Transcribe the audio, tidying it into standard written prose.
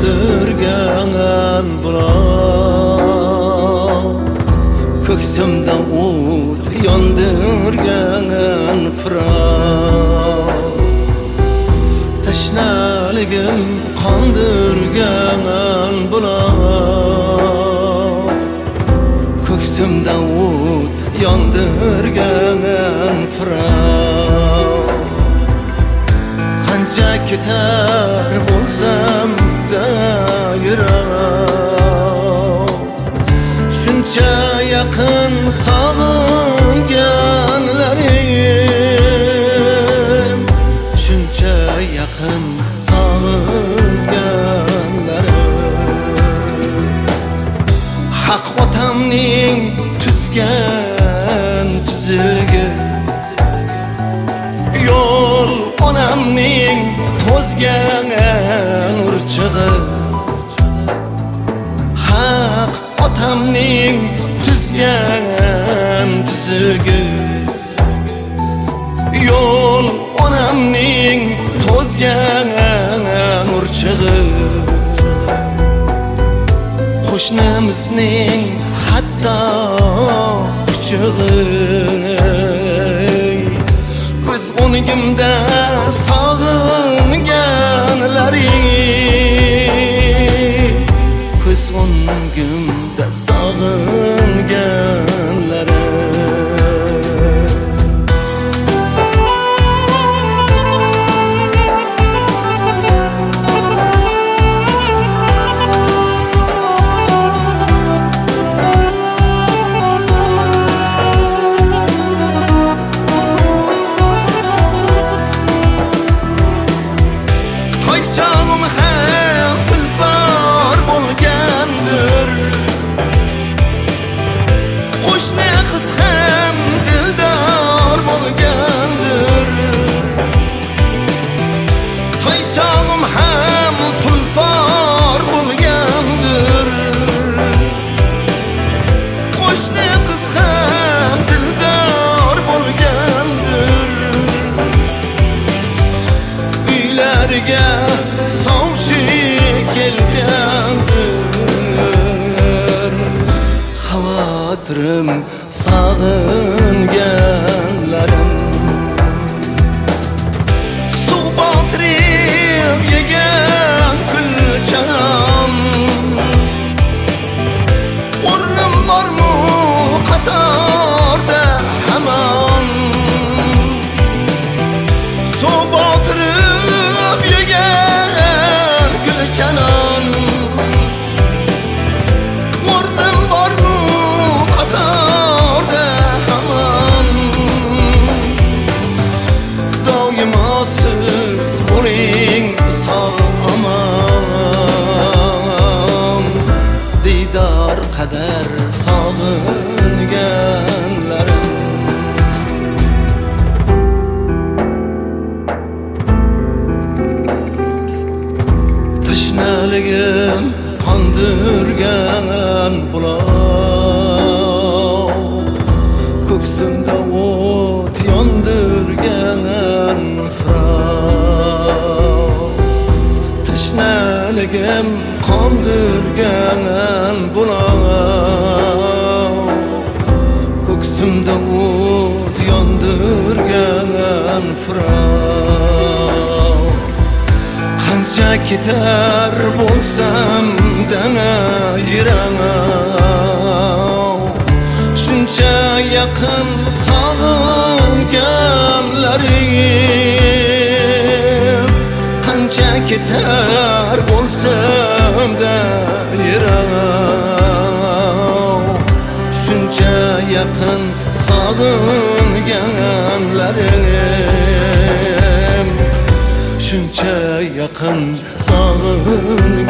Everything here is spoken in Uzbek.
qondirgan buloq, ko'ksimda o't yondirgan firoq, tashnaligim qondirgan buloq, ko'ksimda o't yondirgan firoq. Qancha ketar bo'lsam da yiroq, shuncha yaqin sog'inganlarim, shuncha yaqin sog'inganlarim. Haq otamning tuzgan tuzugi, yo'l onamning to'zgan urchig'i. Haq otamning tuzgan tuzugi, yo'l onamning to'zgan urchig'i. Qo'shnimizning hatto kuchug'i, ko'z o'ngimda sog'inganlaring, ko'z o'ngimda sog'inganlaring. Sovchi kelgandir, xavotirim sog'inganlarim. Suv botirib yegan kulchanom, o'rnim bormi qatorda hamon. Suv botirib yegan kulchanom, o'rnim bormi qatorda hamon. Doimo siz bo'ling sog'-omon, diydor qadar sog'inganlarim. Tashnaligim qondirgan buloq, ko'ksimda o't yondirgan firoq. Tashnaligim qondirgan buloq, ko'ksimda o't yondirgan firoq. Qancha ketar bo'lsam dana yiroq, shuncha yaqin sog'inganlarim. Qancha ketar bo'lsam da yiroq, shuncha yaqin sog'inganlarim, shuncha yaqin sog'inganlarim.